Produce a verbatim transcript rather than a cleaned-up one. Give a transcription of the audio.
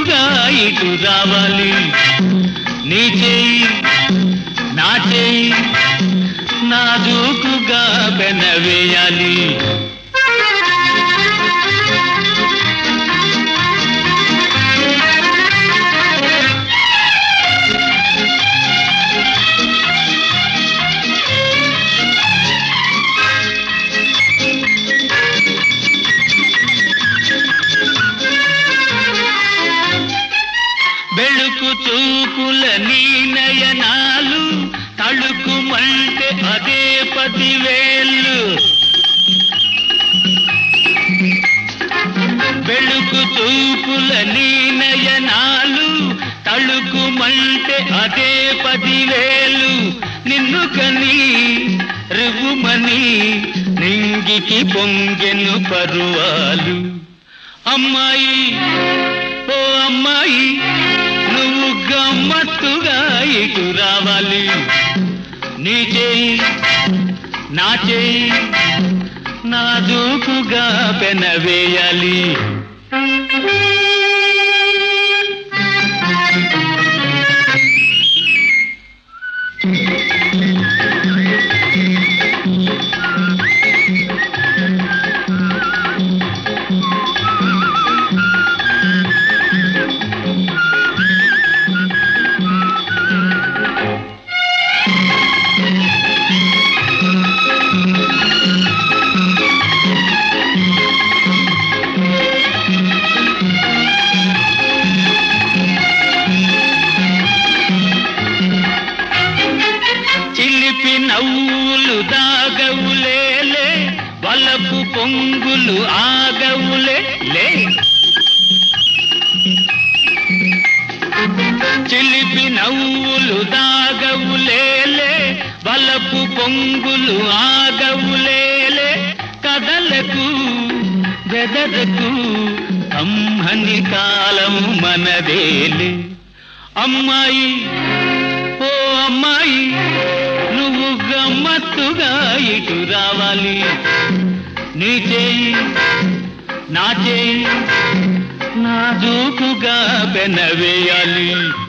గమ్మత్తుగా ఇటు రావాలి. నీ చేయి నా చేయి నాజూకుగా పెనవేయాలి. బెళుకు చూపుల నీ నయనాలు తళుకుమంటే అదే పదివేళ్ళు. బెళుకు చూపుల నీ నయనాలు తళుకుమంటే అదే పదివేలు. నిన్ను కని రివ్వుమని నింగికి పొంగెను పరువాలు. అమ్మాయి ఓ అమ్మాయి నువ్వు గమ్మత్తుగా ఇటు రావాలి. నీ చేయి నా చేయి నాజూకుగా పెనవేయాలి. చిలిపి నవ్వులు దాగవులేలే వలపు పొంగులు ఆగవులే లే. చిలిపి నవ్వులు దాగవులేలే వలపు పొంగులు ఆగవులేలే. కదలకు బెదరకు అమ్మని కాలము మనదేలే. అమ్మాయి ఓ అమ్మాయి నువ్వు గమ్మత్తుగా ఇటు రావాలి. నీ చేయి నా చేయి నాజూకుగా పెనవేయాలి.